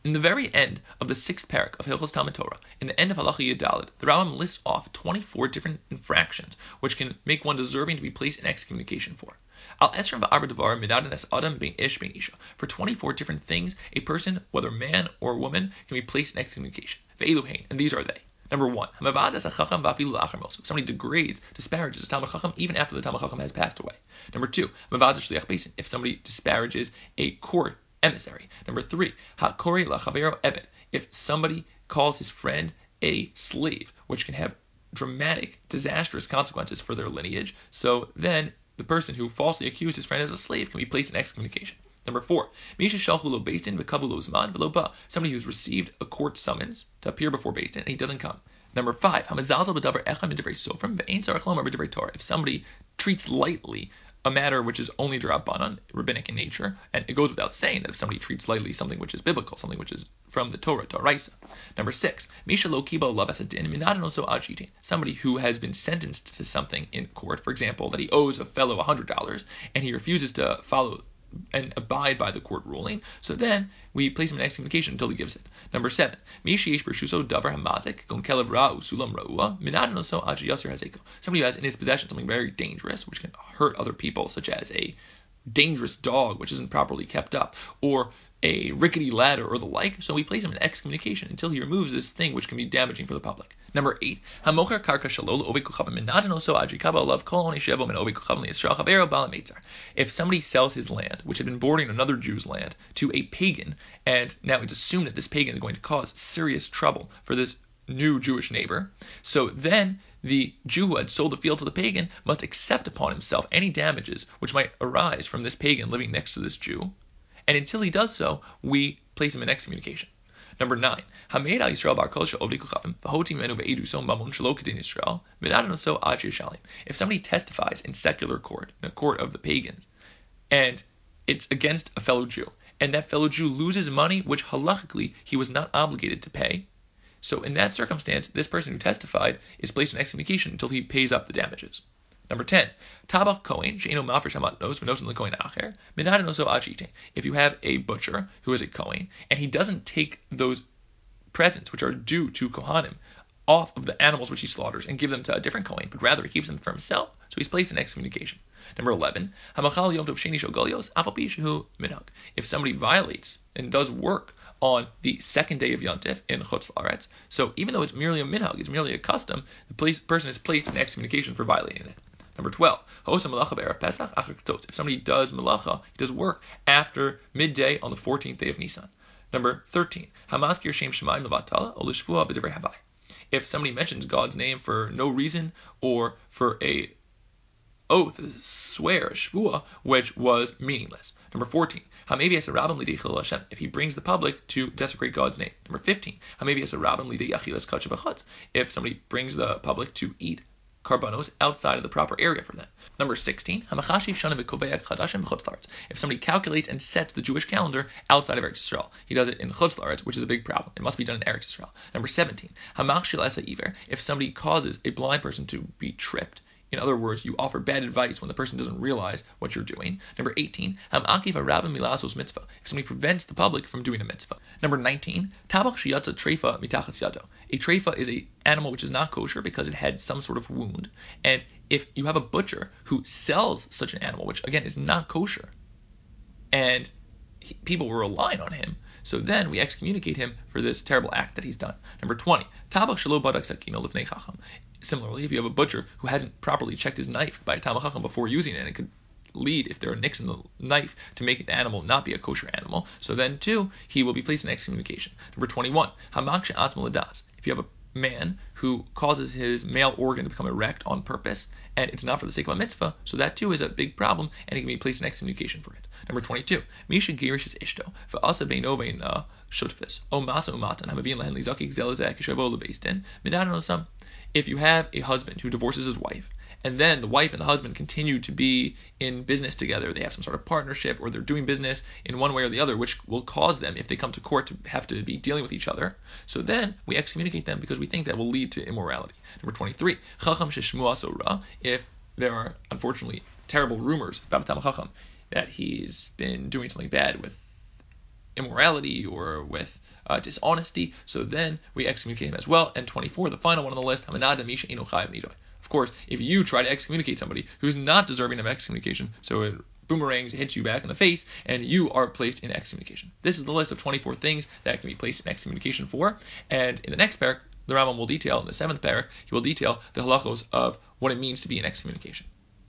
In the very end of the 6th parak of Hilchos Talmud Torah, in the end of Halacha Yudalid, the Rambam lists off 24 different infractions which can make one deserving to be placed in excommunication for. Al Esrim va'arba devar midadan es adam bein ish bein isha. For 24 different things, a person, whether man or woman, can be placed in excommunication. Ve'eluhein, and these are they. Number 1, if somebody degrades, disparages a Talmud Chacham even after the Talmud Chacham has passed away. Number 2, if somebody disparages a court emissary. Number 3, hakori lachavero eved, if somebody calls his friend a slave, which can have dramatic, disastrous consequences for their lineage. So then the person who falsely accused his friend as a slave can be placed in excommunication. Number 4, somebody who's received a court summons to appear before Beis Din and he doesn't come. Number 5, if somebody treats lightly a matter which is only drabanan, rabbinic in nature, and it goes without saying that if somebody treats lightly something which is biblical, something which is from the Torah, Toraisa. Number 6, somebody who has been sentenced to something in court, for example, that he owes a fellow $100, and he refuses to follow and abide by the court ruling, so then we place him in excommunication until he gives it. Number 7, somebody who has in his possession something very dangerous, which can hurt other people, such as a dangerous dog which isn't properly kept up, or a rickety ladder or the like, so we place him in excommunication until he removes this thing which can be damaging for the public. Number 8, if somebody sells his land, which had been bordering another Jew's land, to a pagan, and now it's assumed that this pagan is going to cause serious trouble for this new Jewish neighbor, so then the Jew who had sold the field to the pagan must accept upon himself any damages which might arise from this pagan living next to this Jew, and until he does so, we place him in excommunication. Number 9, if somebody testifies in secular court, in a court of the pagans, and it's against a fellow Jew, and that fellow Jew loses money which halachically he was not obligated to pay, so in that circumstance, this person who testified is placed in excommunication until he pays up the damages. Number 10, Tabach Kohen, Sheino Mafresh Hamatnos, Venosin Lekohen Acher, Minadanoso Achite. If you have a butcher who is a Kohen, and he doesn't take those presents which are due to Kohanim off of the animals which he slaughters and give them to a different Kohen, but rather he keeps them for himself, so he's placed in excommunication. Number 11, Hamachal Yom Tov Sheni Shogolios, Afapi Shehu Minhag. If somebody violates and does work on the second day of Yontif in Chutz La'aretz, so even though it's merely a minhag, it's merely a custom, the person is placed in excommunication for violating it. Number 12, if somebody does malacha, he does work after midday on the 14th day of Nisan. Number 13, if somebody mentions God's name for no reason or for a oath, a swear, a shvuah, which was meaningless. Number 14, if he brings the public to desecrate God's name. Number 15, if somebody brings the public to eat karbanos outside of the proper area for them. Number 16, if somebody calculates and sets the Jewish calendar outside of Eretz Yisrael. He does it in Chutz La'aretz, which is a big problem. It must be done in Eretz Yisrael. Number 17, if somebody causes a blind person to be tripped. In other words, you offer bad advice when the person doesn't realize what you're doing. Number 18, if somebody prevents the public from doing a mitzvah. Number 19, a treifa is an animal which is not kosher because it had some sort of wound. And if you have a butcher who sells such an animal, which again is not kosher, and people were relying on him, so then we excommunicate him for this terrible act that he's done. Number 20, similarly, if you have a butcher who hasn't properly checked his knife by a Talmud Chacham before using it, and it could lead, if there are nicks in the knife, to make the animal not be a kosher animal, so then too, he will be placed in excommunication. Number 21, if you have a man who causes his male organ to become erect on purpose, and it's not for the sake of a mitzvah, so that too is a big problem, and he can be placed in excommunication for it. Number 22, Misha Girish Ishto, Va'asa Beino Vein Shutfis, O Masa Umatan, Hamavin Lehen Lizaki Zelazak, Shavo Lebeistin, Minanosam. If you have a husband who divorces his wife, and then the wife and the husband continue to be in business together, they have some sort of partnership, or they're doing business in one way or the other, which will cause them, if they come to court, to have to be dealing with each other. So then we excommunicate them because we think that will lead to immorality. Number 23, Chacham Sheshmua Sora, if there are unfortunately terrible rumors about a Talmud Chacham that he's been doing something bad with immorality or with dishonesty, so then we excommunicate him as well. And 24, the final one on the list, of course, if you try to excommunicate somebody who's not deserving of excommunication, so it boomerangs, hits you back in the face, and you are placed in excommunication. This is the list of 24 things that can be placed in excommunication for, and in the next parak, the Rambam will detail, in the 7th parak, he will detail the halachos of what it means to be in excommunication.